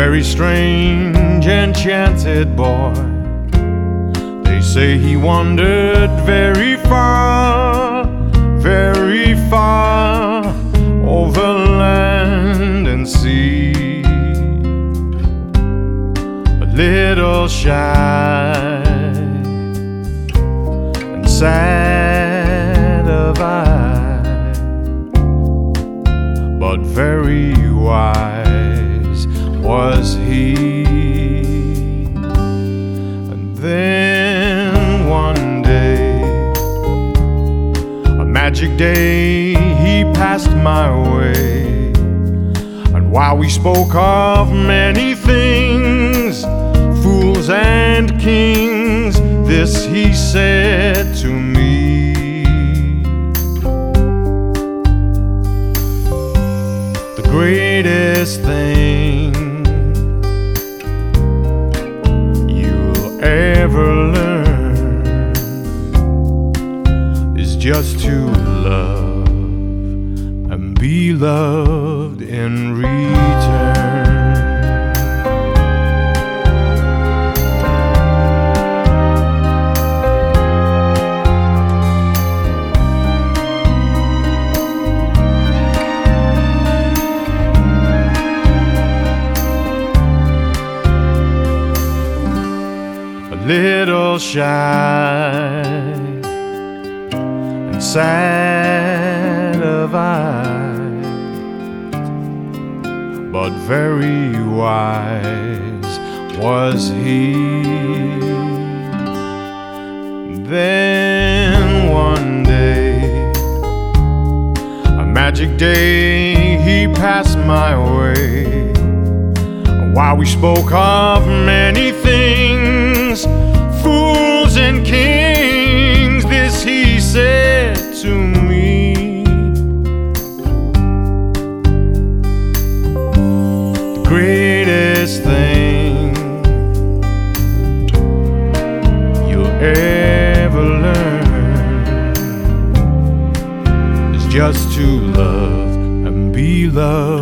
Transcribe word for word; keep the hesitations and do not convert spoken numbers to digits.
very strange, enchanted boy. They say he wandered very far, very far, over land and sea. A little shy and sad of eye, but very wise was he. And then one day, a magic day, he passed my way. And while we spoke of many things, fools and kings, this he said to me: the greatest thing you'll ever learn is just to love and be loved in return. Little shy and sad of eye, but very wise was he. Then one day, a magic day, he passed my way. While we spoke of many things, fools and kings, this he said to me: the greatest thing you'll ever learn is just to love and be loved